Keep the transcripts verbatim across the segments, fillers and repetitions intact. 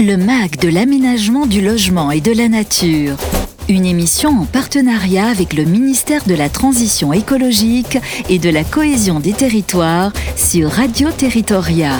Le M A G de l'aménagement du logement et de la nature. Une émission en partenariat avec le ministère de la Transition écologique et de la cohésion des territoires sur Radio Territoria.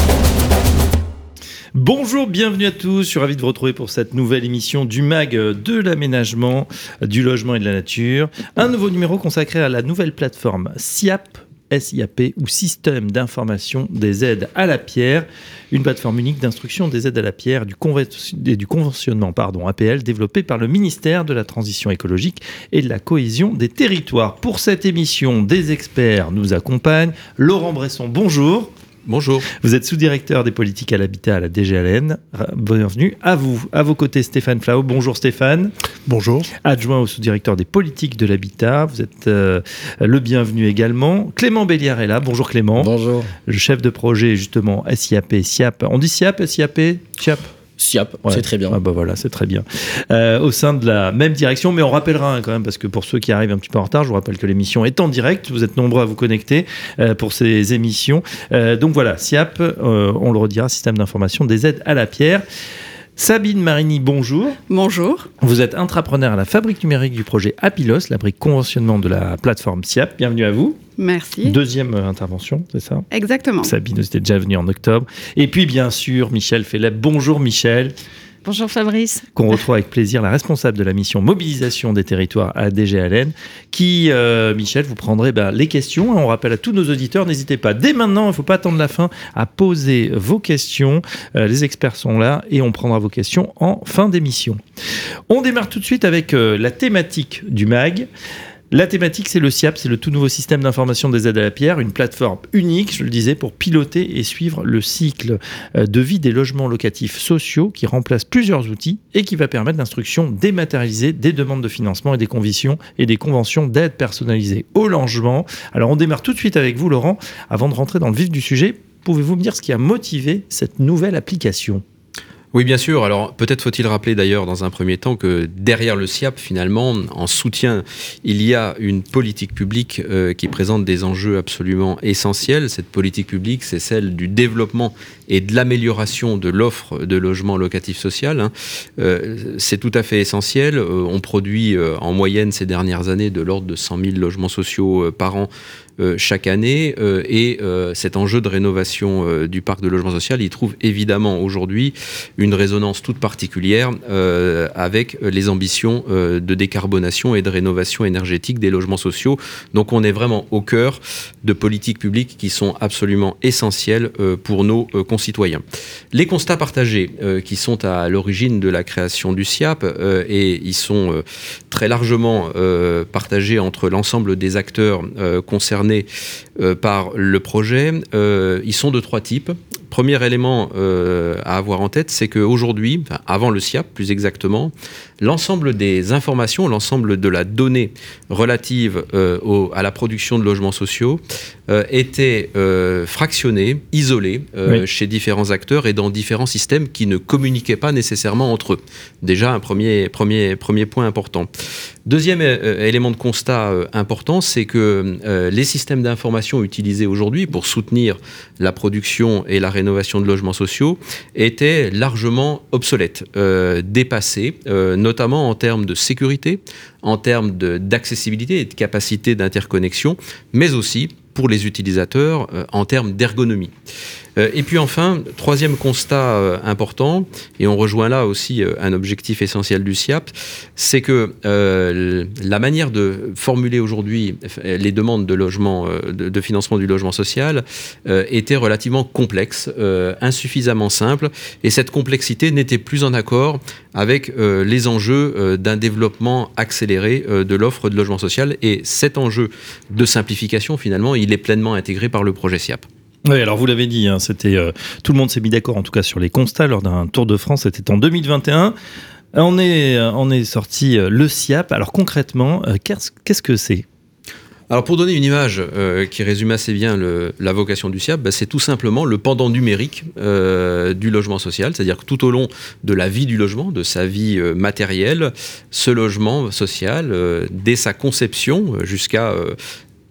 Bonjour, bienvenue à tous. Je suis ravi de vous retrouver pour cette nouvelle émission du M A G de l'aménagement, du logement et de la nature. Un nouveau numéro consacré à la nouvelle plateforme S I A P. S I A P ou Système d'information des aides à la pierre, une plateforme unique d'instruction des aides à la pierre et du, conven- du conventionnement pardon, A P L développée par le ministère de la Transition écologique et de la cohésion des territoires. Pour cette émission, des experts nous accompagnent. Laurent Bresson, bonjour. Bonjour. Vous êtes sous-directeur des politiques à l'habitat à la D G L N. Bienvenue à vous. À vos côtés, Stéphane Flau. Bonjour Stéphane. Bonjour. Adjoint au sous-directeur des politiques de l'habitat. Vous êtes euh, le bienvenu également. Clément Béliard est là. Bonjour Clément. Bonjour. Le chef de projet justement S I A P, S I A P. On dit S I A P, S I A P, S I A P. S I A P, Ouais. c'est très bien. Ah bah voilà, c'est très bien. Euh, au sein de la même direction, mais on rappellera hein, quand même, parce que pour ceux qui arrivent un petit peu en retard, je vous rappelle que l'émission est en direct. Vous êtes nombreux à vous connecter euh, pour ces émissions. Euh, donc voilà, S I A P, euh, on le redira, Système d'information des aides à la pierre. Sabine Marini, bonjour. Bonjour. Vous êtes intrapreneur à la fabrique numérique du projet Apilos, la brique conventionnement de la plateforme S I A P. Bienvenue à vous. Merci. Deuxième euh, intervention, c'est ça ? Exactement. Sabine, vous étiez déjà venue en octobre. Et puis bien sûr, Michel Fellep. Bonjour Michel. Bonjour Fabrice. Qu'on retrouve avec plaisir la responsable de la mission mobilisation des territoires à D G L N, qui, euh, Michel, vous prendrez ben, les questions. On rappelle à tous nos auditeurs, n'hésitez pas, dès maintenant, il ne faut pas attendre la fin, à poser vos questions. Euh, les experts sont là et on prendra vos questions en fin d'émission. On démarre tout de suite avec euh, la thématique du M A G. La thématique, c'est le S I A P, c'est le tout nouveau système d'information des aides à la pierre, une plateforme unique, je le disais, pour piloter et suivre le cycle de vie des logements locatifs sociaux qui remplace plusieurs outils et qui va permettre l'instruction dématérialisée des demandes de financement et des conditions et des conventions d'aide personnalisées au logement. Alors on démarre tout de suite avec vous, Laurent. Avant de rentrer dans le vif du sujet, pouvez-vous me dire ce qui a motivé cette nouvelle application ? Oui, bien sûr. Alors, peut-être faut-il rappeler d'ailleurs dans un premier temps que derrière le S I A P, finalement, en soutien, il y a une politique publique euh, qui présente des enjeux absolument essentiels. Cette politique publique, c'est celle du développement et de l'amélioration de l'offre de logement locatif social. Hein. Euh, c'est tout à fait essentiel. Euh, on produit euh, en moyenne ces dernières années de l'ordre de cent mille logements sociaux euh, par an Euh, chaque année euh, et euh, cet enjeu de rénovation euh, du parc de logement social, il trouve évidemment aujourd'hui une résonance toute particulière euh, avec les ambitions euh, de décarbonation et de rénovation énergétique des logements sociaux. Donc on est vraiment au cœur de politiques publiques qui sont absolument essentielles euh, pour nos euh, concitoyens. Les constats partagés euh, qui sont à l'origine de la création du S I A P euh, et ils sont euh, très largement euh, partagés entre l'ensemble des acteurs euh, concernés Euh, par le projet, euh, ils sont de trois types. Premier élément euh, à avoir en tête, c'est qu'aujourd'hui, enfin, avant le S I A P plus exactement, l'ensemble des informations, l'ensemble de la donnée relative euh, au, à la production de logements sociaux euh, était euh, fractionnée, isolée euh, oui. chez différents acteurs et dans différents systèmes qui ne communiquaient pas nécessairement entre eux. Déjà un premier, premier, premier point important. Deuxième euh, élément de constat euh, important, c'est que euh, les systèmes d'information utilisés aujourd'hui pour soutenir la production et la rénovation de logements sociaux étaient largement obsolètes, euh, dépassés, euh, notamment en termes de sécurité, en termes de, d'accessibilité et de capacité d'interconnexion, mais aussi pour les utilisateurs euh, en termes d'ergonomie. Euh, et puis enfin, troisième constat euh, important, et on rejoint là aussi euh, un objectif essentiel du S I A P, c'est que euh, la manière de formuler aujourd'hui les demandes de logement, euh, de, de financement du logement social euh, était relativement complexe, euh, insuffisamment simple, et cette complexité n'était plus en accord avec euh, les enjeux euh, d'un développement accéléré euh, de l'offre de logement social, et cet enjeu de simplification, finalement, il est pleinement intégré par le projet S I A P. Oui, alors vous l'avez dit, hein, c'était, euh, tout le monde s'est mis d'accord en tout cas sur les constats lors d'un Tour de France, c'était en deux mille vingt et un. On est, on est sorti euh, le S I A P. Alors concrètement, euh, qu'est-ce, qu'est-ce que c'est ? Alors pour donner une image euh, qui résume assez bien le, la vocation du S I A P, bah, c'est tout simplement le pendant numérique euh, du logement social, c'est-à-dire que tout au long de la vie du logement, de sa vie euh, matérielle, ce logement social, euh, dès sa conception jusqu'à... Euh,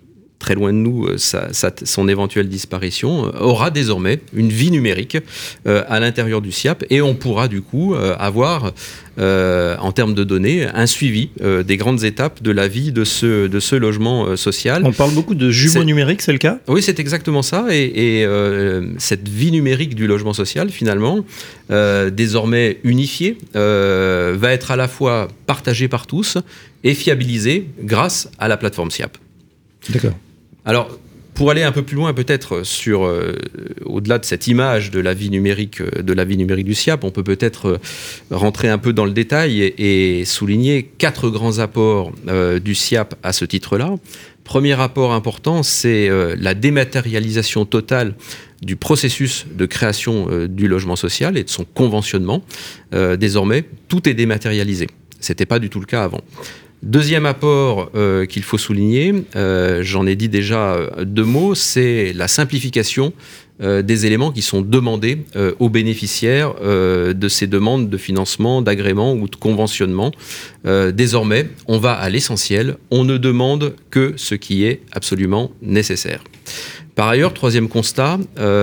très loin de nous sa, sa, son éventuelle disparition, aura désormais une vie numérique euh, à l'intérieur du S I A P, et on pourra du coup euh, avoir Euh, en termes de données, un suivi euh, des grandes étapes de la vie de ce, de ce logement euh, social. On parle beaucoup de jumeaux c'est... numériques, c'est le cas ? Oui, c'est exactement ça. Et, et euh, cette vie numérique du logement social, finalement, euh, désormais unifiée, euh, va être à la fois partagée par tous et fiabilisée grâce à la plateforme S I A P. D'accord. Alors, pour aller un peu plus loin peut-être sur, euh, au-delà de cette image de la vie numérique, de la vie numérique du S I A P, on peut peut-être euh, rentrer un peu dans le détail et, et souligner quatre grands apports euh, du S I A P à ce titre-là. Premier apport important, c'est euh, la dématérialisation totale du processus de création euh, du logement social et de son conventionnement. Euh, désormais, tout est dématérialisé. Ce n'était pas du tout le cas avant. Deuxième apport euh, qu'il faut souligner, euh, j'en ai dit déjà deux mots, c'est la simplification euh, des éléments qui sont demandés euh, aux bénéficiaires euh, de ces demandes de financement, d'agrément ou de conventionnement. Euh, désormais, on va à l'essentiel, on ne demande que ce qui est absolument nécessaire. Par ailleurs, troisième constat,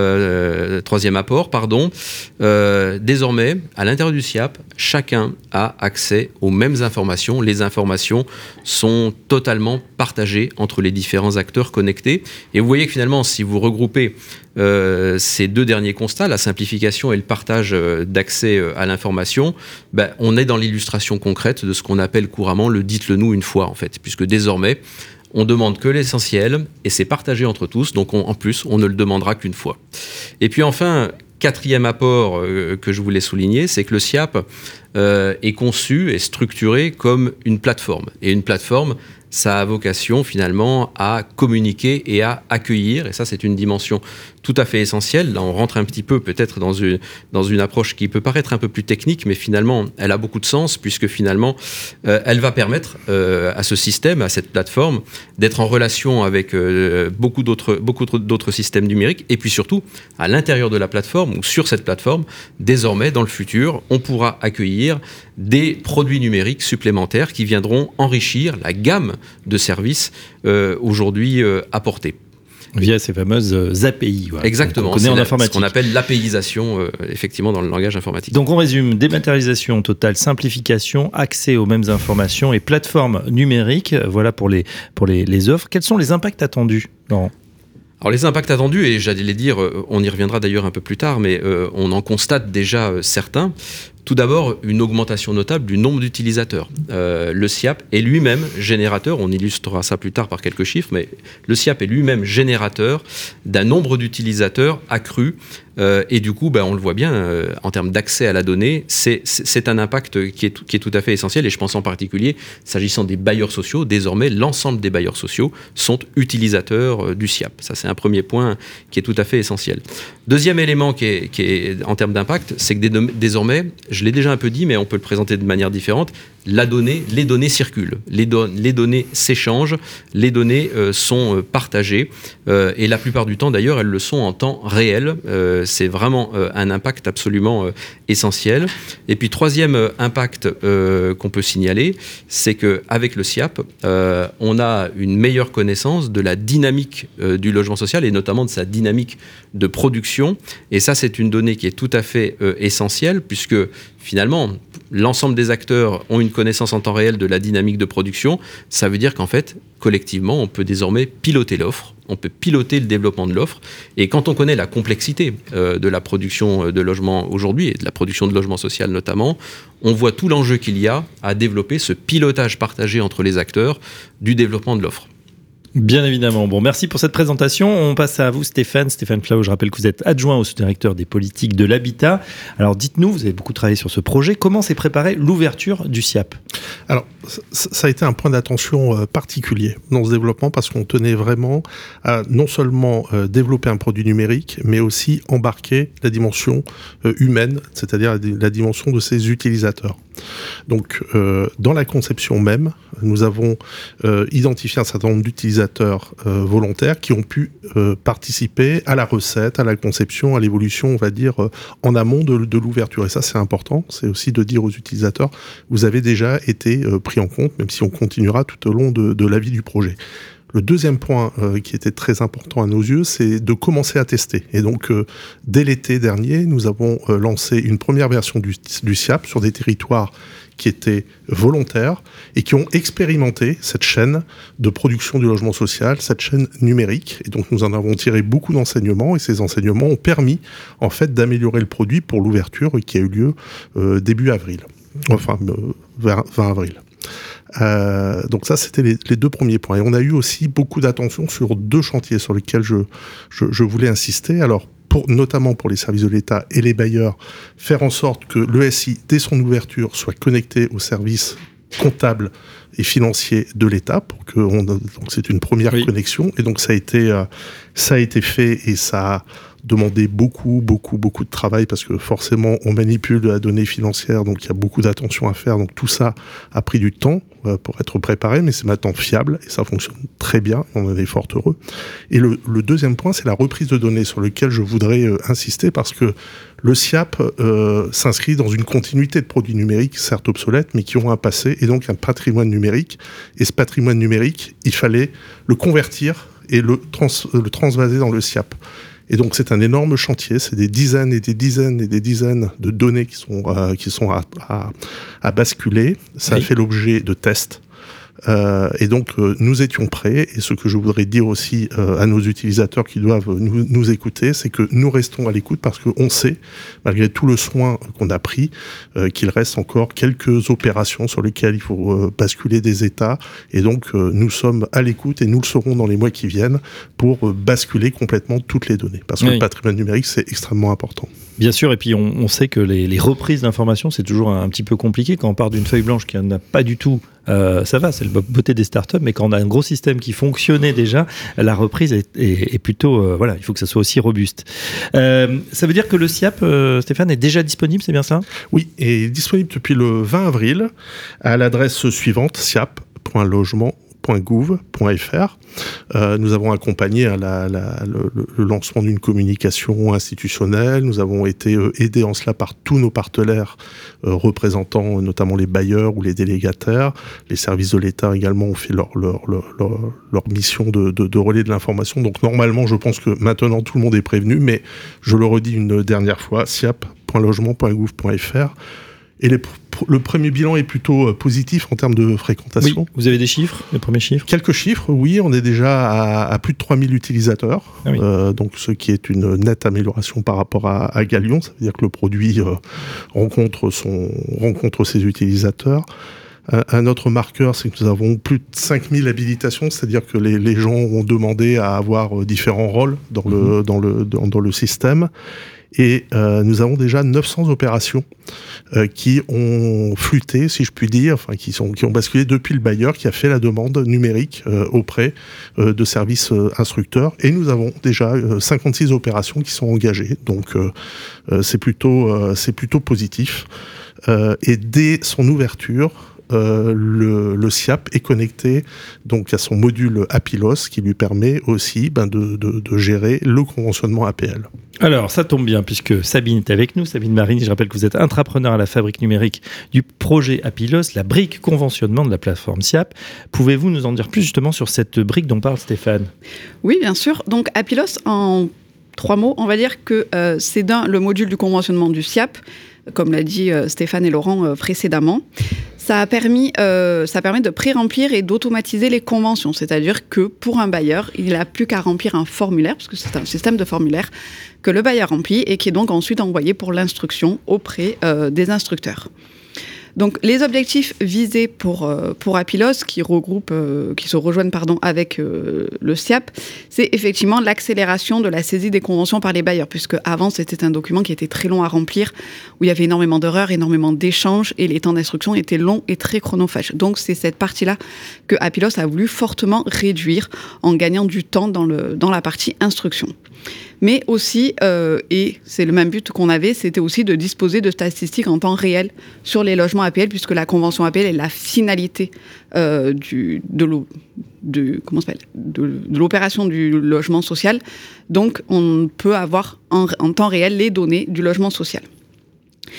euh, troisième apport, pardon, euh, désormais, à l'intérieur du S I A P, chacun a accès aux mêmes informations. Les informations sont totalement partagées entre les différents acteurs connectés. Et vous voyez que finalement, si vous regroupez euh, ces deux derniers constats, la simplification et le partage euh, d'accès euh, à l'information, ben, on est dans l'illustration concrète de ce qu'on appelle couramment le « dites-le nous une fois », en fait, puisque désormais, on demande que l'essentiel et c'est partagé entre tous, donc on, en plus, on ne le demandera qu'une fois. Et puis enfin, quatrième apport euh, que je voulais souligner, c'est que le S I A P euh, est conçu et structuré comme une plateforme. Et une plateforme, ça a vocation finalement à communiquer et à accueillir, et ça c'est une dimension tout à fait essentielle. Là on rentre un petit peu peut-être dans une, dans une approche qui peut paraître un peu plus technique, mais finalement elle a beaucoup de sens, puisque finalement euh, elle va permettre euh, à ce système, à cette plateforme, d'être en relation avec euh, beaucoup, d'autres, beaucoup d'autres systèmes numériques, et puis surtout à l'intérieur de la plateforme, ou sur cette plateforme, désormais dans le futur, on pourra accueillir des produits numériques supplémentaires qui viendront enrichir la gamme de services euh, aujourd'hui euh, apportés. Via ces fameuses A P I. Voilà, exactement, c'est en la, ce qu'on appelle l'APIisation, euh, effectivement, dans le langage informatique. Donc on résume, dématérialisation totale, simplification, accès aux mêmes informations et plateforme numérique, voilà pour les, pour les, les offres. Quels sont les impacts attendus, Laurent ? Alors les impacts attendus, et j'allais dire, on y reviendra d'ailleurs un peu plus tard, mais euh, on en constate déjà euh, certains. Tout d'abord, une augmentation notable du nombre d'utilisateurs. Euh, le S I A P est lui-même générateur, on illustrera ça plus tard par quelques chiffres, mais le S I A P est lui-même générateur d'un nombre d'utilisateurs accru. Euh, et du coup, ben, on le voit bien, euh, en termes d'accès à la donnée, c'est, c'est, c'est un impact qui est, tout, qui est tout à fait essentiel. Et je pense en particulier, s'agissant des bailleurs sociaux, désormais, l'ensemble des bailleurs sociaux sont utilisateurs euh, du S I A P. Ça, c'est un premier point qui est tout à fait essentiel. Deuxième élément qui est, qui est en termes d'impact, c'est que dé- désormais, je l'ai déjà un peu dit, mais on peut le présenter de manière différente, la donnée, les données circulent, les, do- les données s'échangent, les données euh, sont euh, partagées, euh, et la plupart du temps, d'ailleurs, elles le sont en temps réel. Euh, c'est vraiment euh, un impact absolument euh, essentiel. Et puis, troisième euh, impact euh, qu'on peut signaler, c'est qu'avec le S I A P, euh, on a une meilleure connaissance de la dynamique euh, du logement social, et notamment de sa dynamique de production. Et ça, c'est une donnée qui est tout à fait euh, essentielle, puisque finalement, l'ensemble des acteurs ont une connaissance en temps réel de la dynamique de production. Ça veut dire qu'en fait, collectivement, on peut désormais piloter l'offre, on peut piloter le développement de l'offre. Et quand on connaît la complexité euh, de la production de logements aujourd'hui, et de la production de logements sociaux notamment, on voit tout l'enjeu qu'il y a à développer ce pilotage partagé entre les acteurs du développement de l'offre. Bien évidemment. Bon, merci pour cette présentation. On passe à vous, Stéphane. Stéphane Flao, je rappelle que vous êtes adjoint au sous-directeur des politiques de l'habitat. Alors, dites-nous, vous avez beaucoup travaillé sur ce projet. Comment s'est préparée l'ouverture du S I A P ? Alors, ça a été un point d'attention particulier dans ce développement, parce qu'on tenait vraiment à non seulement développer un produit numérique, mais aussi embarquer la dimension humaine, c'est-à-dire la dimension de ses utilisateurs. Donc, euh, dans la conception même, nous avons euh, identifié un certain nombre d'utilisateurs euh, volontaires qui ont pu euh, participer à la recette, à la conception, à l'évolution, on va dire, euh, en amont de, de l'ouverture. Et ça, c'est important. C'est aussi de dire aux utilisateurs, vous avez déjà été euh, pris en compte, même si on continuera tout au long de, de la vie du projet. Le deuxième point euh, qui était très important à nos yeux, c'est de commencer à tester. Et donc, euh, dès l'été dernier, nous avons euh, lancé une première version du, du S I A P sur des territoires qui étaient volontaires et qui ont expérimenté cette chaîne de production du logement social, cette chaîne numérique. Et donc, nous en avons tiré beaucoup d'enseignements et ces enseignements ont permis, en fait, d'améliorer le produit pour l'ouverture qui a eu lieu euh, début avril. Enfin, euh, vers vingt avril. Euh, donc ça, c'était les, les deux premiers points. Et on a eu aussi beaucoup d'attention sur deux chantiers sur lesquels je, je, je voulais insister. Alors, pour, notamment pour les services de l'État et les bailleurs, faire en sorte que l'E S I, dès son ouverture, soit connecté aux services comptables et financiers de l'État, pour que on, donc c'est une première oui. connexion. Et donc ça a été, euh, ça a été fait et ça a demandé beaucoup, beaucoup, beaucoup de travail parce que forcément on manipule de la donnée financière, donc il y a beaucoup d'attention à faire. Donc tout ça a pris du temps euh, pour être préparé, mais c'est maintenant fiable et ça fonctionne très bien. On en est fort heureux. Et le, le deuxième point, c'est la reprise de données sur lequel je voudrais euh, insister parce que le S I A P euh, s'inscrit dans une continuité de produits numériques, certes obsolètes, mais qui ont un passé et donc un patrimoine numérique. Et ce patrimoine numérique, il fallait le convertir et le, trans, le transvaser dans le S I A P. Et donc c'est un énorme chantier, c'est des dizaines et des dizaines et des dizaines de données qui sont, euh, qui sont à, à, à basculer. Ça oui. a fait l'objet de tests. Euh, et donc euh, nous étions prêts, et ce que je voudrais dire aussi euh, à nos utilisateurs qui doivent nous, nous écouter, c'est que nous restons à l'écoute parce qu'on sait, malgré tout le soin qu'on a pris, euh, qu'il reste encore quelques opérations sur lesquelles il faut euh, basculer des états, et donc euh, nous sommes à l'écoute et nous le serons dans les mois qui viennent pour euh, basculer complètement toutes les données, parce que oui. le patrimoine numérique c'est extrêmement important. Bien sûr, et puis on, on sait que les, les reprises d'informations c'est toujours un, un petit peu compliqué quand on part d'une feuille blanche qui n'a pas du tout. Euh, ça va, c'est la beauté des startups, mais quand on a un gros système qui fonctionnait déjà, la reprise est, est, est plutôt, euh, voilà, il faut que ça soit aussi robuste. Euh, ça veut dire que le S I A P, euh, Stéphane, est déjà disponible, c'est bien ça ? Oui, et disponible depuis le vingt avril à l'adresse suivante, siap point logement point gouv point f r. Euh, nous avons accompagné à la, la, le, le lancement d'une communication institutionnelle. Nous avons été euh, aidés en cela par tous nos partenaires euh, représentant euh, notamment les bailleurs ou les délégataires. Les services de l'État également ont fait leur, leur, leur, leur, leur mission de, de, de relais de l'information. Donc normalement, je pense que maintenant tout le monde est prévenu, mais je le redis une dernière fois, siap point logement point gouv point f r. Et les, le premier bilan est plutôt positif en termes de fréquentation. Oui, vous avez des chiffres, les premiers chiffres ? Quelques chiffres, oui. On est déjà à, à plus de trois mille utilisateurs, ah oui. euh, donc ce qui est une nette amélioration par rapport à, à Galion. Ça veut dire que le produit euh, rencontre, son, rencontre ses utilisateurs. Un, un autre marqueur, c'est que nous avons plus de cinq mille habilitations, c'est-à-dire que les, les gens ont demandé à avoir différents rôles dans, mmh. le, dans, le, dans, dans le système. Et euh, nous avons déjà neuf cents opérations euh, qui ont flûté, si je puis dire, enfin qui sont qui ont basculé depuis le bailleur qui a fait la demande numérique euh, auprès euh, de services euh, instructeurs. Et nous avons déjà euh, cinquante-six opérations qui sont engagées. Donc euh, euh, c'est plutôt euh, c'est plutôt positif. Euh, et dès son ouverture, Euh, le, le S I A P est connecté donc à son module Apilos qui lui permet aussi ben, de, de, de gérer le conventionnement A P L. Alors ça tombe bien puisque Sabine est avec nous, Sabine Marini, je rappelle que vous êtes intrapreneur à la fabrique numérique du projet Apilos, la brique conventionnement de la plateforme S I A P. Pouvez-vous nous en dire plus justement sur cette brique dont parle Stéphane ? Oui, bien sûr. Donc Apilos, en trois mots, on va dire que euh, c'est d'un le module du conventionnement du S I A P, comme l'a dit euh, Stéphane et Laurent euh, précédemment. Ça a permis, euh, ça permet de pré-remplir et d'automatiser les conventions. C'est-à-dire que pour un bailleur, il n'a plus qu'à remplir un formulaire, parce que c'est un système de formulaire que le bailleur remplit et qui est donc ensuite envoyé pour l'instruction auprès euh, des instructeurs. Donc, les objectifs visés pour, euh, pour Apilos, qui, regroupent, euh, qui se rejoignent pardon, avec euh, le S I A P, c'est effectivement l'accélération de la saisie des conventions par les bailleurs, puisque avant c'était un document qui était très long à remplir, où il y avait énormément d'erreurs, énormément d'échanges, et les temps d'instruction étaient longs et très chronophages. Donc, c'est cette partie-là que Apilos a voulu fortement réduire en gagnant du temps dans, le, dans la partie instruction. Mais aussi, euh, et c'est le même but qu'on avait, c'était aussi de disposer de statistiques en temps réel sur les logements A P L, puisque la convention A P L est la finalité euh, du, de, l'eau, de, comment ça s'appelle, de, de l'opération du logement social. Donc, on peut avoir en, en temps réel les données du logement social.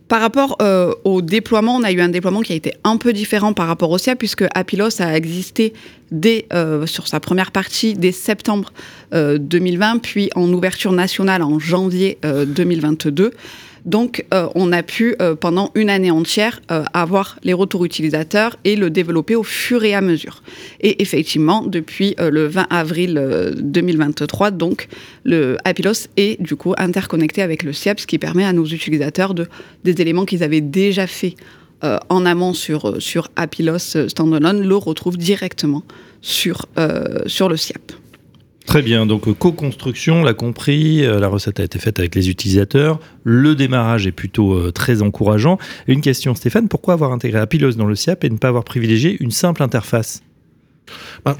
Par rapport euh, au déploiement, on a eu un déploiement qui a été un peu différent par rapport au SIAP, puisque Appilos a existé dès, euh, sur sa première partie dès septembre euh, deux mille vingt, puis en ouverture nationale en janvier euh, deux mille vingt-deux. Donc, euh, on a pu, euh, pendant une année entière, euh, avoir les retours utilisateurs et le développer au fur et à mesure. Et effectivement, depuis euh, le vingt avril euh, deux mille vingt-trois, donc, le Appilos est du coup interconnecté avec le SIAP, ce qui permet à nos utilisateurs de, des éléments qu'ils avaient déjà fait euh, en amont sur, sur Appilos Standalone, le retrouvent directement sur, euh, sur le SIAP. Très bien, donc co-construction, on l'a compris, la recette a été faite avec les utilisateurs, le démarrage est plutôt euh, très encourageant. Une question Stéphane, pourquoi avoir intégré Appilos dans le SIAP et ne pas avoir privilégié une simple interface ? ben,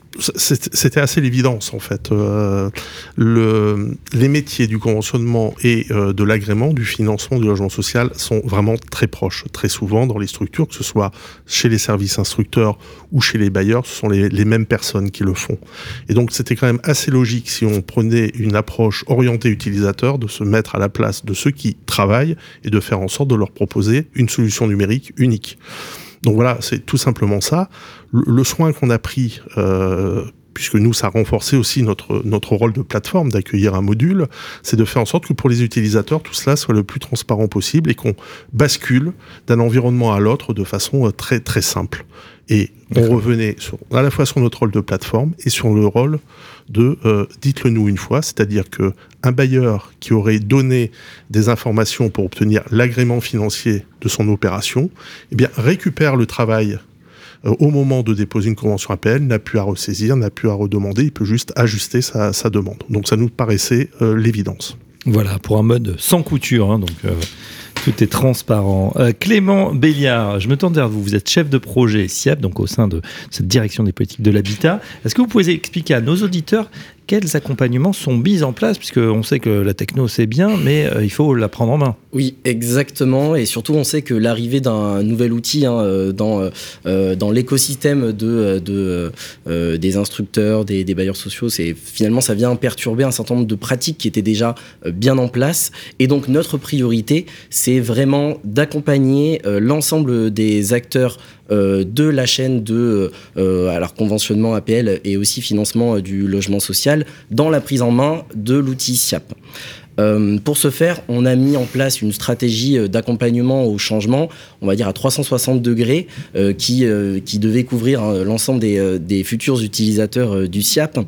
C'était assez l'évidence en fait. Euh, le, les métiers du conventionnement et euh, de l'agrément, du financement du logement social sont vraiment très proches. Très souvent dans les structures, que ce soit chez les services instructeurs ou chez les bailleurs, ce sont les, les mêmes personnes qui le font. Et donc c'était quand même assez logique, si on prenait une approche orientée utilisateur, de se mettre à la place de ceux qui travaillent et de faire en sorte de leur proposer une solution numérique unique. Donc voilà, c'est tout simplement ça. Le, le soin qu'on a pris, euh, puisque nous, ça a renforcé aussi notre, notre rôle de plateforme, d'accueillir un module, c'est de faire en sorte que pour les utilisateurs, tout cela soit le plus transparent possible et qu'on bascule d'un environnement à l'autre de façon très, très simple. Et on revenait sur, à la fois sur notre rôle de plateforme et sur le rôle de euh, dites-le nous une fois, c'est-à-dire qu'un bailleur qui aurait donné des informations pour obtenir l'agrément financier de son opération, eh bien, récupère le travail euh, au moment de déposer une convention A P L, n'a plus à ressaisir, n'a plus à redemander, il peut juste ajuster sa, sa demande. Donc ça nous paraissait euh, l'évidence. Voilà, pour un mode sans couture, hein, donc... Euh... Tout est transparent. Euh, Clément Béliard, je me tourne vers vous. Vous êtes chef de projet SIAP, donc au sein de cette direction des politiques de l'habitat. Est-ce que vous pouvez expliquer à nos auditeurs quels accompagnements sont mis en place, puisqu'on sait que la techno c'est bien, mais euh, il faut la prendre en main. Oui, exactement. Et surtout, on sait que l'arrivée d'un nouvel outil hein, dans, euh, dans l'écosystème de, de, euh, des instructeurs, des, des bailleurs sociaux, c'est, finalement, ça vient perturber un certain nombre de pratiques qui étaient déjà euh, bien en place. Et donc, notre priorité, c'est vraiment d'accompagner euh, l'ensemble des acteurs Euh, de la chaîne de euh, alors conventionnement A P L et aussi financement euh, du logement social dans la prise en main de l'outil SIAP. Euh, pour ce faire, on a mis en place une stratégie d'accompagnement au changement, on va dire à trois cent soixante degrés, euh, qui, euh, qui devait couvrir hein, l'ensemble des, euh, des futurs utilisateurs euh, du SIAP.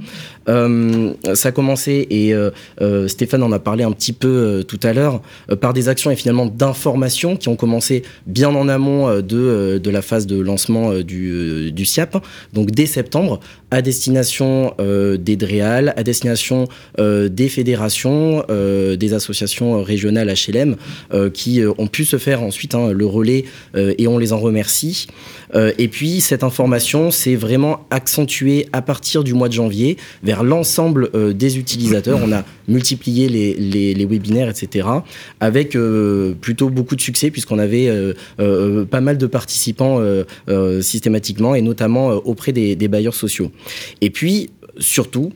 Euh, ça a commencé, et euh, euh, Stéphane en a parlé un petit peu euh, tout à l'heure, euh, par des actions et finalement d'information qui ont commencé bien en amont euh, de, euh, de la phase de lancement euh, du, euh, du SIAP, donc dès septembre, à destination euh, des DREAL, à destination euh, des fédérations, euh, des associations régionales H L M, euh, qui euh, ont pu se faire ensuite hein, le relais, euh, et on les en remercie. Euh, et puis, cette information s'est vraiment accentuée à partir du mois de janvier vers l'ensemble euh, des utilisateurs. On a multiplié les, les, les webinaires, et cetera, avec euh, plutôt beaucoup de succès, puisqu'on avait euh, euh, pas mal de participants euh, euh, systématiquement, et notamment euh, auprès des, des bailleurs sociaux. Et puis, surtout,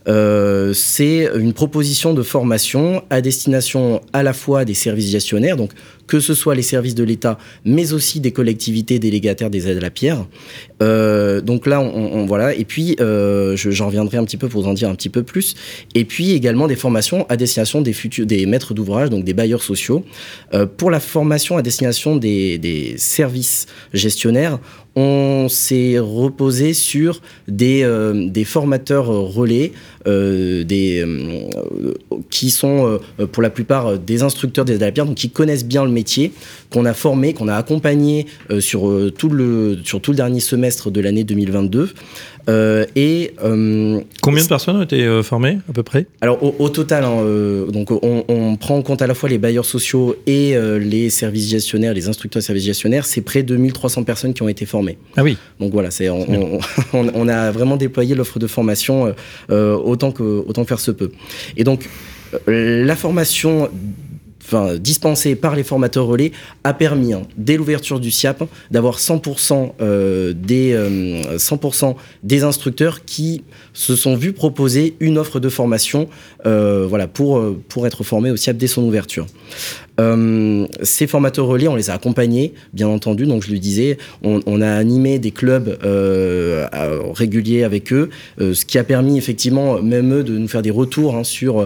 euh, c'est une proposition de formation à destination à la fois des services gestionnaires, donc que ce soit les services de l'État, mais aussi des collectivités délégataires des aides à la pierre. Euh, donc là, on, on, voilà. Et puis, euh, je, j'en reviendrai un petit peu pour en dire un petit peu plus. Et puis également des formations à destination des futurs, des maîtres d'ouvrage, donc des bailleurs sociaux. Euh, pour la formation à destination des, des services gestionnaires, on s'est reposé sur des, euh, des formateurs relais, euh, des, euh, qui sont euh, pour la plupart des instructeurs des aides à la pierre, donc qui connaissent bien le métier, qu'on a formé, qu'on a accompagné euh, sur, euh, tout le, sur tout le dernier semestre de l'année deux mille vingt-deux. Euh, et, euh, Combien de personnes ont été euh, formées à peu près ? Alors au, au total, hein, euh, donc on, on prend en compte à la fois les bailleurs sociaux et euh, les services gestionnaires, les instructeurs de services gestionnaires, c'est près de mille trois cents personnes qui ont été formées. Ah oui. Donc voilà, c'est, on, on, on, on a vraiment déployé l'offre de formation euh, autant, que, autant que faire se peut. Et donc euh, la formation Enfin, dispensée par les formateurs relais a permis, hein, dès l'ouverture du SIAP, d'avoir cent pour cent, euh, des, euh, cent pour cent des instructeurs qui se sont vus proposer une offre de formation euh, voilà, pour, pour être formés au SIAP dès son ouverture. Euh, ces formateurs relais, on les a accompagnés, bien entendu. Donc, je le disais, on, on a animé des clubs euh, réguliers avec eux, euh, ce qui a permis effectivement, même eux, de nous faire des retours hein, sur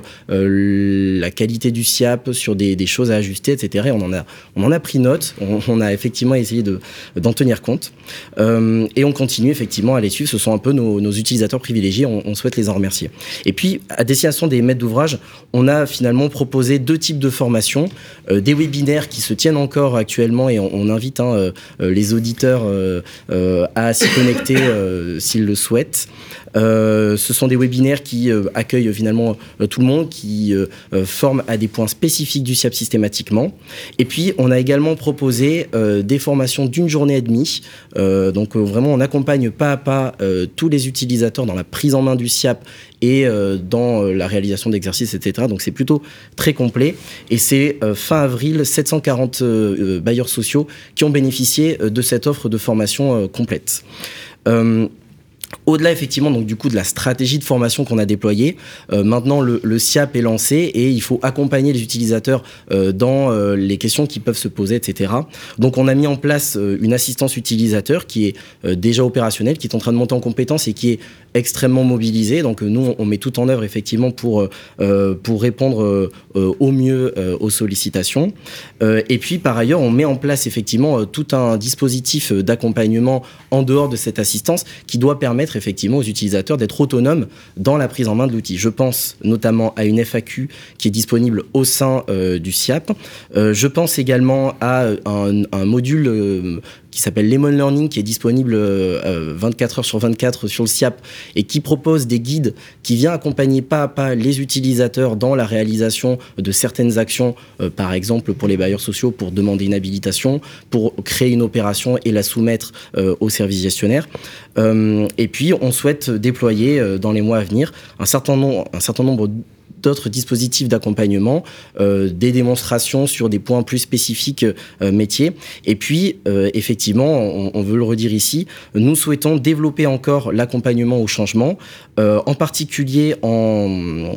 euh, la qualité du S I A P, sur des, des choses à ajuster, et cetera. Et on en a, on en a pris note. On, on a effectivement essayé de, d'en tenir compte. Euh, et on continue effectivement à les suivre. Ce sont un peu nos, nos utilisateurs privilégiés. On, on souhaite les en remercier. Et puis, à destination des maîtres d'ouvrage, on a finalement proposé deux types de formations. Euh, des webinaires qui se tiennent encore actuellement et on, on invite hein, euh, les auditeurs euh, euh, à s'y connecter euh, s'ils le souhaitent. Euh, ce sont des webinaires qui euh, accueillent finalement euh, tout le monde, qui euh, euh, forment à des points spécifiques du S I A P systématiquement. Et puis, on a également proposé euh, des formations d'une journée et demie. Euh, donc, euh, vraiment, on accompagne pas à pas euh, tous les utilisateurs dans la prise en main du S I A P et euh, dans euh, la réalisation d'exercices, et cetera. Donc, c'est plutôt très complet. Et c'est euh, fin avril, sept cent quarante euh, bailleurs sociaux qui ont bénéficié euh, de cette offre de formation euh, complète. Euh, Au-delà effectivement donc du coup de la stratégie de formation qu'on a déployée, euh, maintenant le, le S I A P est lancé et il faut accompagner les utilisateurs euh, dans euh, les questions qui peuvent se poser, et cetera. Donc on a mis en place euh, une assistance utilisateur qui est euh, déjà opérationnelle, qui est en train de monter en compétence et qui est extrêmement mobilisée. Donc euh, nous on met tout en œuvre effectivement pour euh, pour répondre euh, au mieux euh, aux sollicitations. Euh, et puis par ailleurs on met en place effectivement euh, tout un dispositif d'accompagnement en dehors de cette assistance qui doit permettre effectivement aux utilisateurs d'être autonomes dans la prise en main de l'outil. Je pense notamment à une F A Q qui est disponible au sein euh, du S I A P. Euh, je pense également à un, un module euh, qui s'appelle Lemon Learning, qui est disponible euh, vingt-quatre heures sur vingt-quatre sur le S I A P et qui propose des guides qui viennent accompagner pas à pas les utilisateurs dans la réalisation de certaines actions, euh, par exemple pour les bailleurs sociaux, pour demander une habilitation, pour créer une opération et la soumettre euh, au service gestionnaire. Euh, et puis, on souhaite déployer euh, dans les mois à venir un certain nombre, un certain nombre d'autres dispositifs d'accompagnement, euh, des démonstrations sur des points plus spécifiques euh, métiers. Et puis, euh, effectivement, on, on veut le redire ici, nous souhaitons développer encore l'accompagnement au changement, euh, en particulier en,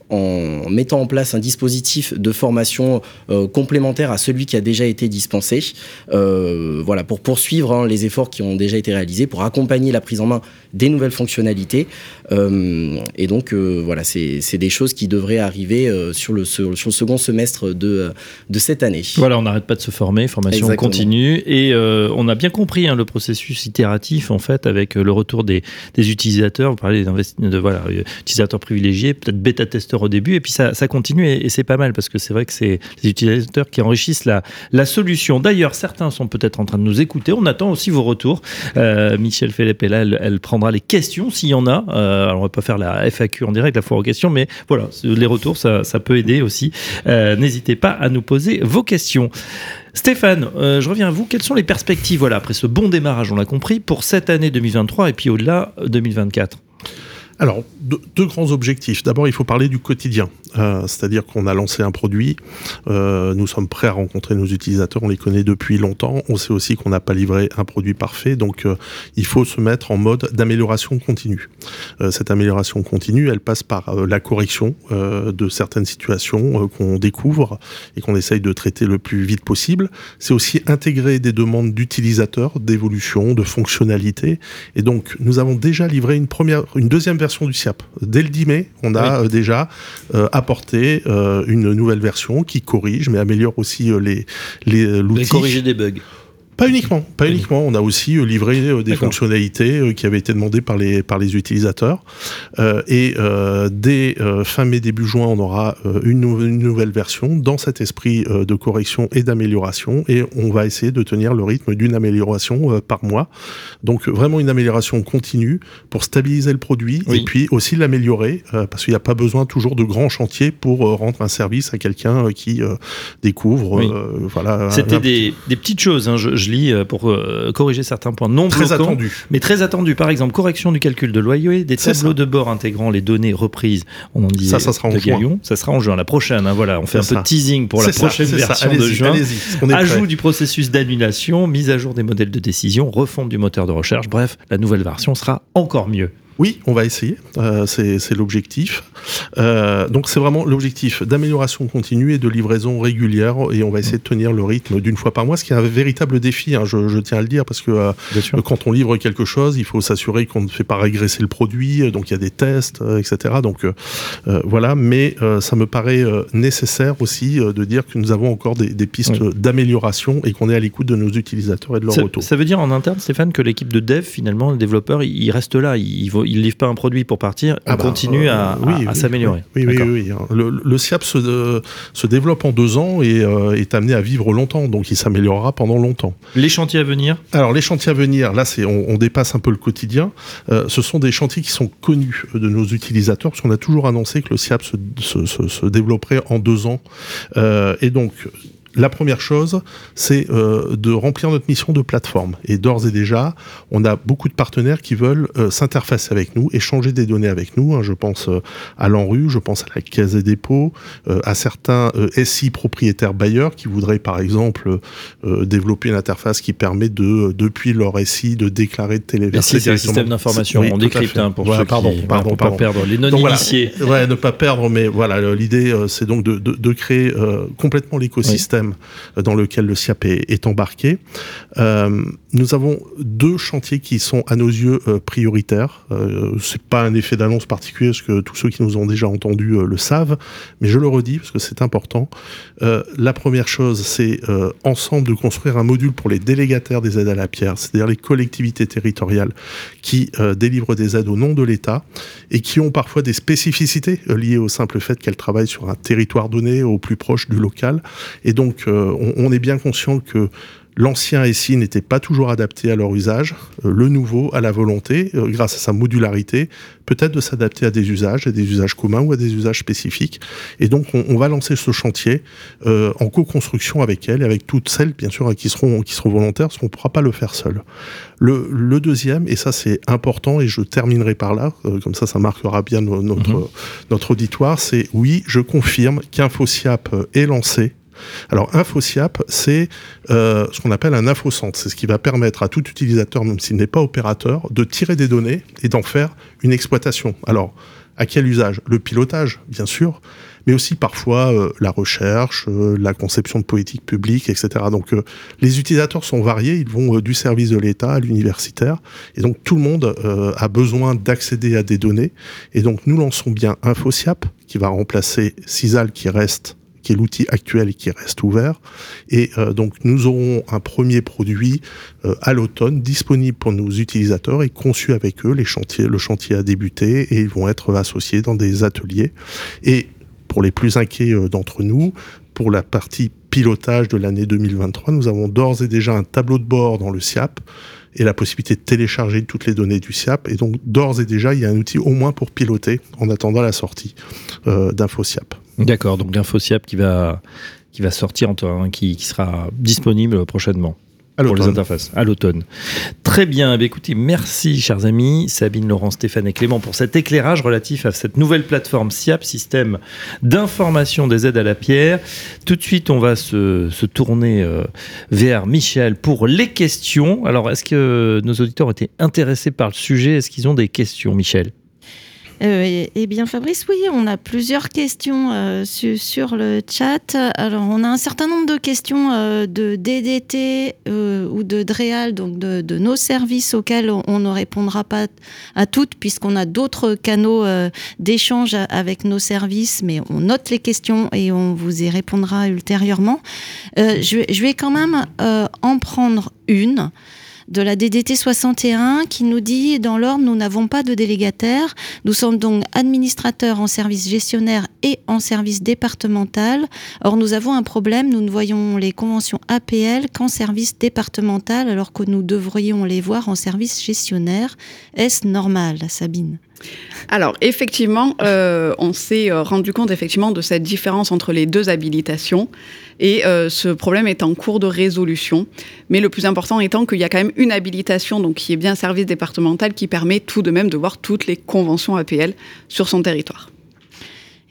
en mettant en place un dispositif de formation euh, complémentaire à celui qui a déjà été dispensé, euh, voilà, pour poursuivre hein, les efforts qui ont déjà été réalisés, pour accompagner la prise en main des nouvelles fonctionnalités. Euh, et donc, euh, voilà, c'est, c'est des choses qui devraient arriver euh, sur, le, sur, sur le second semestre de, de cette année. Voilà, on n'arrête pas de se former, formation Exactement. continue, et euh, on a bien compris hein, le processus itératif en fait avec le retour des, des utilisateurs. Vous parlez des de, voilà, utilisateurs privilégiés, peut-être bêta-testeurs au début, et puis ça, ça continue et, et c'est pas mal parce que c'est vrai que c'est les utilisateurs qui enrichissent la, la solution. D'ailleurs, certains sont peut-être en train de nous écouter. On attend aussi vos retours. Euh, Michel Philippe est là, elle, elle prendra les questions s'il y en a. Euh, alors on va pas faire la F A Q en direct, la foire aux questions, mais voilà, les retours, ça, ça peut aider aussi. Euh, n'hésitez pas à nous poser vos questions. Stéphane, euh, je reviens à vous. Quelles sont les perspectives, voilà, après ce bon démarrage, on l'a compris, pour cette année deux mille vingt-trois et puis au-delà deux mille vingt-quatre? Alors, deux, deux grands objectifs. D'abord, il faut parler du quotidien. Euh, c'est-à-dire qu'on a lancé un produit, euh, nous sommes prêts à rencontrer nos utilisateurs, on les connaît depuis longtemps, on sait aussi qu'on n'a pas livré un produit parfait, donc euh, il faut se mettre en mode d'amélioration continue. Euh, cette amélioration continue, elle passe par euh, la correction euh, de certaines situations euh, qu'on découvre et qu'on essaye de traiter le plus vite possible. C'est aussi intégrer des demandes d'utilisateurs, d'évolution, de fonctionnalités. Et donc, nous avons déjà livré une première, une deuxième version du S I A P. Dès le dix mai, on a oui. euh, déjà euh, apporté euh, une nouvelle version qui corrige, mais améliore aussi euh, les, les, l'outil. Mais corriger des bugs. Pas uniquement, pas uniquement. On a aussi euh, livré euh, des D'accord. fonctionnalités euh, qui avaient été demandées par les par les utilisateurs. Euh, et euh, dès euh, fin mai début juin, on aura euh, une, nou- une nouvelle version dans cet esprit euh, de correction et d'amélioration. Et on va essayer de tenir le rythme d'une amélioration euh, par mois. Donc vraiment une amélioration continue pour stabiliser le produit oui. et puis aussi l'améliorer euh, parce qu'il n'y a pas besoin toujours de grands chantiers pour euh, rendre un service à quelqu'un euh, qui euh, découvre. Oui. Euh, voilà. C'était un, un des des petites choses. Hein, je, je lis pour euh, corriger certains points non très bloquants, attendu. mais très attendus. Par exemple, correction du calcul de loyer, des tableaux de bord intégrant les données reprises. On en disait. Ça, ça sera en juin. Galion. Ça sera en juin. La prochaine, hein, voilà. On fait c'est un peu ça. de teasing pour c'est la ça, prochaine version allez-y, de juin. Allez-y, on est Ajout prêt. du processus d'annulation, mise à jour des modèles de décision, refonte du moteur de recherche. Bref, la nouvelle version sera encore mieux. Oui, on va essayer, euh, c'est, c'est l'objectif. Euh, donc c'est vraiment l'objectif d'amélioration continue et de livraison régulière, et on va essayer de tenir le rythme d'une fois par mois, ce qui est un véritable défi, hein, je, je tiens à le dire, parce que euh, quand on livre quelque chose, il faut s'assurer qu'on ne fait pas régresser le produit, donc il y a des tests, euh, et cetera. Donc euh, euh, voilà, mais euh, ça me paraît euh, nécessaire aussi euh, de dire que nous avons encore des, des pistes oui. d'amélioration et qu'on est à l'écoute de nos utilisateurs et de leur ça, retour. Ça veut dire en interne, Stéphane, que l'équipe de dev, finalement, le développeur, il, il reste là, il ne livre pas un produit pour partir, on ah bah, continue euh, à, oui, à, à oui, s'améliorer. Oui, oui, oui, oui. Le, le S I A P se, euh, se développe en deux ans et euh, est amené à vivre longtemps, donc il s'améliorera pendant longtemps. Les chantiers à venir ? Alors les chantiers à venir, là c'est, on, on dépasse un peu le quotidien. Euh, ce sont des chantiers qui sont connus de nos utilisateurs, parce qu'on a toujours annoncé que le S I A P se, se, se, se développerait en deux ans. Euh, et donc... La première chose, c'est euh, de remplir notre mission de plateforme. Et d'ores et déjà, on a beaucoup de partenaires qui veulent euh, s'interfacer avec nous, échanger des données avec nous. Hein. Je pense euh, à l'ANRU, je pense à la Caisse des dépôts, euh, à certains euh, S I propriétaires bailleurs qui voudraient, par exemple, euh, développer une interface qui permet de, depuis leur S I, de déclarer, de téléverser. S I, c'est un système d'information, oui, on décrypte hein, pour voilà, ceux pardon, qui pardon, ne pardon. pas perdre les non-initiés. Donc, voilà, ouais, ne pas perdre, mais voilà, l'idée, euh, c'est donc de, de, de créer euh, complètement l'écosystème. Oui. Dans lequel le S I A P est, est embarqué. Euh, nous avons deux chantiers qui sont à nos yeux euh, prioritaires. Euh, c'est pas un effet d'annonce particulier, parce que tous ceux qui nous ont déjà entendus euh, le savent, mais je le redis parce que c'est important. Euh, la première chose, c'est euh, ensemble de construire un module pour les délégataires des aides à la pierre, c'est-à-dire les collectivités territoriales qui euh, délivrent des aides au nom de l'État et qui ont parfois des spécificités euh, liées au simple fait qu'elles travaillent sur un territoire donné, au plus proche du local. Et donc, euh, on, on est bien conscient que l'ancien S I n'était pas toujours adapté à leur usage. Euh, le nouveau a la volonté, euh, grâce à sa modularité, peut-être de s'adapter à des usages, à des usages communs ou à des usages spécifiques. Et donc, on, on va lancer ce chantier euh, en co-construction avec elle et avec toutes celles, bien sûr, qui seront, qui seront volontaires, parce qu'on ne pourra pas le faire seul. Le, le deuxième, et ça c'est important, et je terminerai par là, euh, comme ça, ça marquera bien no, notre, mmh. notre auditoire, c'est oui, je confirme qu'InfoSIAP est lancé. Alors, InfoSIAP, c'est euh, ce qu'on appelle un infocentre. C'est ce qui va permettre à tout utilisateur, même s'il n'est pas opérateur, de tirer des données et d'en faire une exploitation. Alors, à quel usage ? Le pilotage, bien sûr, mais aussi parfois euh, la recherche, euh, la conception de politique publique, et cetera. Donc, euh, les utilisateurs sont variés. Ils vont euh, du service de l'État à l'universitaire. Et donc, tout le monde euh, a besoin d'accéder à des données. Et donc, nous lançons bien InfoSIAP, qui va remplacer Sisal, qui reste qui est l'outil actuel et qui reste ouvert. Et euh, donc, nous aurons un premier produit euh, à l'automne, disponible pour nos utilisateurs et conçu avec eux. Les chantiers, le chantier a débuté et ils vont être associés dans des ateliers. Et pour les plus inquiets euh, d'entre nous, pour la partie pilotage de l'année deux mille vingt-trois, nous avons d'ores et déjà un tableau de bord dans le S I A P et la possibilité de télécharger toutes les données du S I A P. Et donc, d'ores et déjà, il y a un outil au moins pour piloter en attendant la sortie euh, d'InfoSIAP. D'accord, donc l'InfoSIAP qui va, qui va sortir, hein, qui, qui sera disponible prochainement. Pour les interfaces, à l'automne. Très bien, eh écoutez, merci chers amis, Sabine, Laurent, Stéphane et Clément pour cet éclairage relatif à cette nouvelle plateforme S I A P, système d'information des aides à la pierre. Tout de suite, on va se, se tourner euh, vers Michel pour les questions. Alors, est-ce que nos auditeurs ont été intéressés par le sujet ? Est-ce qu'ils ont des questions, Michel ? Euh, eh bien, Fabrice, oui, on a plusieurs questions euh, su, sur le chat. Alors, on a un certain nombre de questions euh, de D D T euh, ou de DREAL, donc de, de nos services auxquels on, on ne répondra pas à toutes, puisqu'on a d'autres canaux euh, d'échange avec nos services, mais on note les questions et on vous y répondra ultérieurement. Euh, je, je vais quand même euh, en prendre une de la D D T soixante et un qui nous dit, dans l'ordre, nous n'avons pas de délégataire. Nous sommes donc administrateurs en service gestionnaire et en service départemental. Or, nous avons un problème. Nous ne voyons les conventions A P L qu'en service départemental, alors que nous devrions les voir en service gestionnaire. Est-ce normal, Sabine ? Alors, effectivement, euh, on s'est rendu compte effectivement de cette différence entre les deux habilitations et euh, ce problème est en cours de résolution. Mais le plus important étant qu'il y a quand même une habilitation, donc qui est bien service départemental, qui permet tout de même de voir toutes les conventions A P L sur son territoire.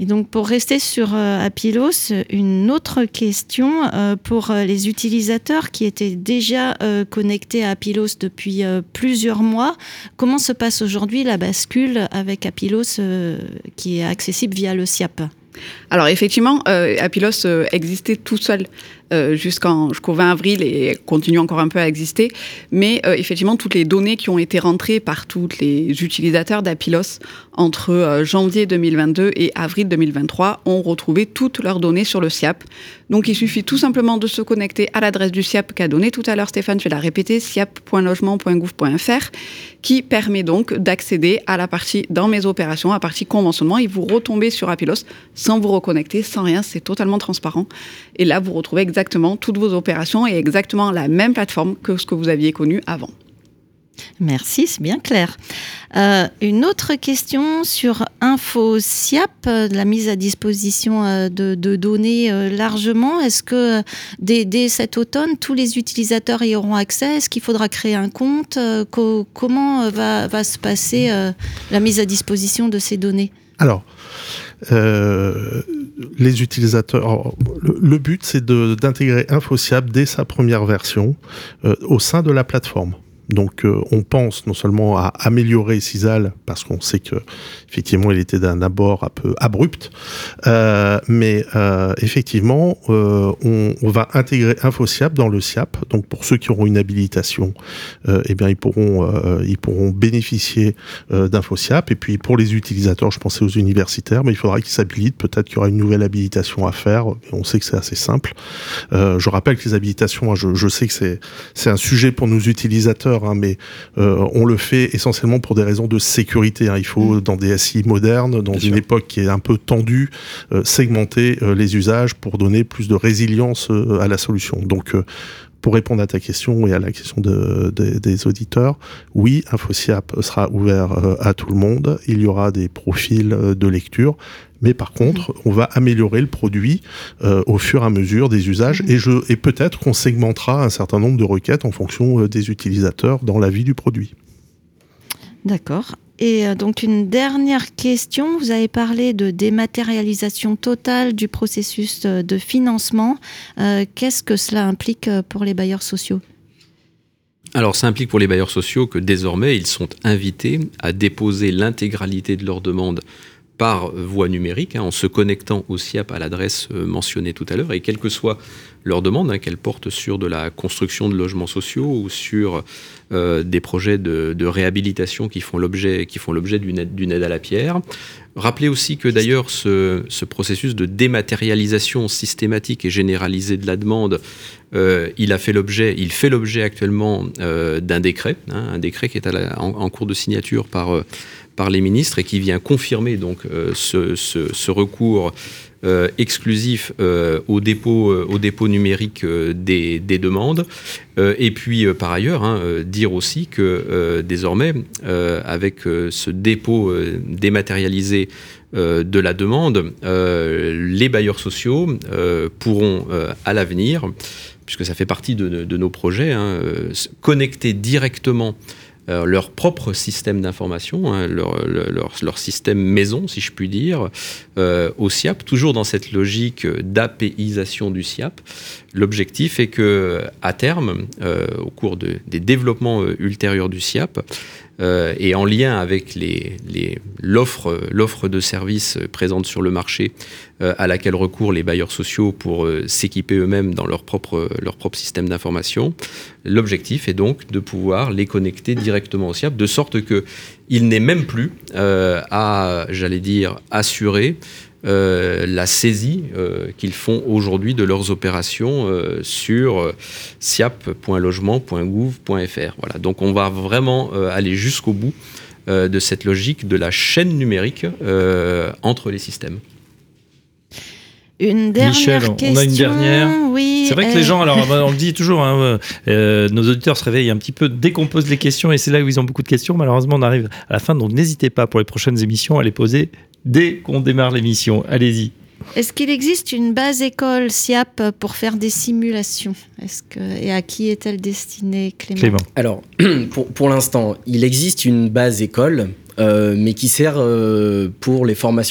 Et donc, pour rester sur euh, Appilos, une autre question euh, pour euh, les utilisateurs qui étaient déjà euh, connectés à Appilos depuis euh, plusieurs mois. Comment se passe aujourd'hui la bascule avec Appilos euh, qui est accessible via le SIAP ? Alors effectivement, euh, Appilos euh, existait tout seul euh, jusqu'en, jusqu'au vingt avril et continue encore un peu à exister. Mais euh, effectivement, toutes les données qui ont été rentrées par tous les utilisateurs d'Appilos entre euh, janvier deux mille vingt-deux et avril deux mille vingt-trois ont retrouvé toutes leurs données sur le SIAP. Donc il suffit tout simplement de se connecter à l'adresse du SIAP qu'a donnée tout à l'heure Stéphane, je vais la répéter, siap point logement point gouv point f r, qui permet donc d'accéder à la partie dans mes opérations, à la partie conventionnement, et vous retombez sur Appilos sans vous reconnecter, sans rien, c'est totalement transparent. Et là, vous retrouvez exactement toutes vos opérations et exactement la même plateforme que ce que vous aviez connu avant. Merci, c'est bien clair. Euh, une autre question sur InfoSIAP, euh, la mise à disposition euh, de, de données euh, largement. Est-ce que euh, dès, dès cet automne, tous les utilisateurs y auront accès ? Est-ce qu'il faudra créer un compte ? euh, co- Comment va, va se passer euh, la mise à disposition de ces données ? Alors, euh, les utilisateurs, alors, le, le but c'est de, d'intégrer InfoSIAP dès sa première version euh, au sein de la plateforme. Donc euh, on pense non seulement à améliorer Sisal, parce qu'on sait que effectivement il était d'un abord un peu abrupt, euh, mais euh, effectivement euh, on, on va intégrer InfoSIAP dans le SIAP. Donc pour ceux qui auront une habilitation, euh, eh bien ils pourront euh, ils pourront bénéficier euh, d'InfoSIAP. Et puis pour les utilisateurs, je pensais aux universitaires, mais il faudra qu'ils s'habilitent. Peut-être qu'il y aura une nouvelle habilitation à faire. On sait que c'est assez simple. Euh, je rappelle que les habilitations, hein, je, je sais que c'est c'est un sujet pour nos utilisateurs. Hein, mais euh, on le fait essentiellement pour des raisons de sécurité. Hein. Il faut, dans des S I modernes, dans Bien une sûr. époque qui est un peu tendue, euh, segmenter euh, les usages pour donner plus de résilience euh, à la solution. Donc, euh, pour répondre à ta question et à la question de, de, des auditeurs, oui, InfoSIAP sera ouvert euh, à tout le monde. Il y aura des profils euh, de lecture. Mais par contre, on va améliorer le produit euh, au fur et à mesure des usages. Et, je, et peut-être qu'on segmentera un certain nombre de requêtes en fonction euh, des utilisateurs dans la vie du produit. D'accord. Et euh, donc une dernière question. Vous avez parlé de dématérialisation totale du processus de financement. Euh, qu'est-ce que cela implique pour les bailleurs sociaux ? Alors, ça implique pour les bailleurs sociaux que désormais, ils sont invités à déposer l'intégralité de leurs demandes par voie numérique, hein, en se connectant au SIAP à l'adresse euh, mentionnée tout à l'heure, et quelle que soit leur demande, hein, qu'elle porte sur de la construction de logements sociaux ou sur euh, des projets de, de réhabilitation qui font l'objet, qui font l'objet d'une aide, d'une aide à la pierre. Rappelez aussi que d'ailleurs ce, ce processus de dématérialisation systématique et généralisée de la demande, euh, il a fait l'objet, il fait l'objet actuellement euh, d'un décret, hein, un décret qui est à la, en, en cours de signature par euh, par les ministres et qui vient confirmer donc euh, ce, ce, ce recours euh, exclusif euh, au dépôt, euh, au dépôt numérique euh, des, des demandes. Euh, et puis euh, par ailleurs, hein, euh, dire aussi que euh, désormais, euh, avec euh, ce dépôt euh, dématérialisé euh, de la demande, euh, les bailleurs sociaux euh, pourront euh, à l'avenir, puisque ça fait partie de, de, de nos projets, hein, euh, connecter directement Euh, leur propre système d'information, hein, leur, leur, leur système maison, si je puis dire, euh, au SIAP, toujours dans cette logique d'apéisation du SIAP. L'objectif est que, à terme, euh, au cours de, des développements euh, ultérieurs du SIAP, euh, et en lien avec les, les, l'offre, l'offre de services présente sur le marché, euh, à laquelle recourent les bailleurs sociaux pour euh, s'équiper eux-mêmes dans leur propre, leur propre système d'information, l'objectif est donc de pouvoir les connecter directement au SIAP, de sorte qu'il n'est même plus euh, à, j'allais dire, assurer Euh, la saisie euh, qu'ils font aujourd'hui de leurs opérations euh, sur euh, siap point logement point gouv point f r. Voilà. Donc on va vraiment euh, aller jusqu'au bout euh, de cette logique de la chaîne numérique euh, entre les systèmes. Une dernière Michel, question. on a une dernière. Oui, c'est vrai que euh... les gens, alors on le dit toujours, hein, euh, nos auditeurs se réveillent un petit peu dès qu'on pose les questions et c'est là où ils ont beaucoup de questions. Malheureusement, on arrive à la fin, donc n'hésitez pas pour les prochaines émissions à les poser dès qu'on démarre l'émission. Allez-y. Est-ce qu'il existe une base école SIAP pour faire des simulations ? Est-ce que, et à qui est-elle destinée, Clément ? Clément. Alors, pour, pour l'instant, il existe une base école, euh, mais qui sert euh, pour les formations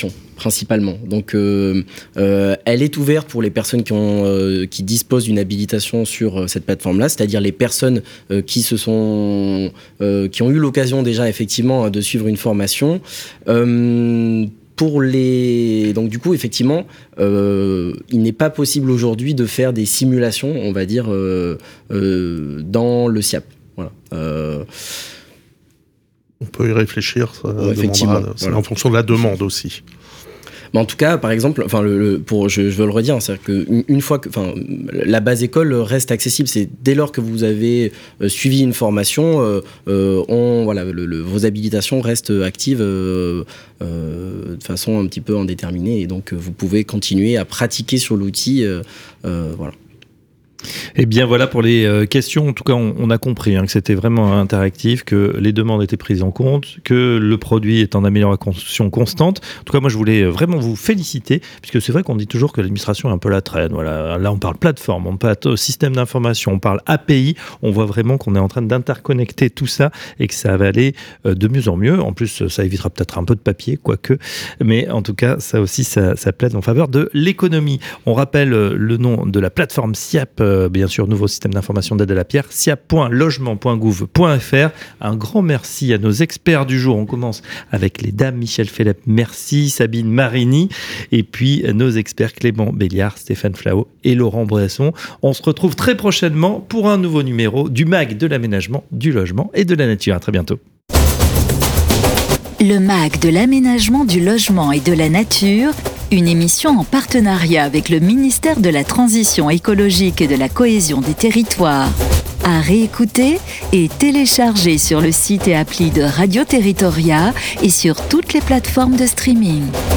principalement. Donc, euh, euh, elle est ouverte pour les personnes qui, ont, euh, qui disposent d'une habilitation sur euh, cette plateforme-là, c'est-à-dire les personnes euh, qui se sont, euh, qui ont eu l'occasion déjà effectivement de suivre une formation. Euh, Pour les... Donc du coup, effectivement, euh, il n'est pas possible aujourd'hui de faire des simulations, on va dire, euh, euh, dans le SIAP. Voilà. Euh... On peut y réfléchir, ça Ouais, effectivement, demandera, c'est voilà. en fonction de la demande aussi. Mais en tout cas, par exemple, enfin, le, le, pour, je, je veux le redire, c'est-à-dire qu'une une fois que, enfin, la base école reste accessible. C'est dès lors que vous avez euh, suivi une formation, euh, euh, on, voilà, le, le, vos habilitations restent actives euh, euh, de façon un petit peu indéterminée, et donc vous pouvez continuer à pratiquer sur l'outil, euh, euh, voilà. Et bien voilà pour les euh, questions. En tout cas, on, on a compris hein, que c'était vraiment interactif, que les demandes étaient prises en compte, que le produit est en amélioration constante. En tout cas, moi, je voulais vraiment vous féliciter, puisque c'est vrai qu'on dit toujours que l'administration est un peu la traîne. Voilà. Là, on parle plateforme, on parle système d'information, on parle A P I. On voit vraiment qu'on est en train d'interconnecter tout ça et que ça va aller euh, de mieux en mieux. En plus, ça évitera peut-être un peu de papier, quoique. Mais en tout cas, ça aussi, ça, ça plaide en faveur de l'économie. On rappelle euh, le nom de la plateforme SIAP, euh, bien sûr, nouveau système d'information d'aide à la pierre, siap point logement point gouv point f r. Un grand merci à nos experts du jour. On commence avec les dames. Michel Phélep, merci. Sabine Marini. Et puis nos experts Clément Béliard, Stéphane Flao et Laurent Bresson. On se retrouve très prochainement pour un nouveau numéro du M A G de l'aménagement, du logement et de la nature. À très bientôt. Le M A G de l'aménagement, du logement et de la nature, une émission en partenariat avec le ministère de la Transition écologique et de la cohésion des territoires. À réécouter et télécharger sur le site et appli de Radio Territoria et sur toutes les plateformes de streaming.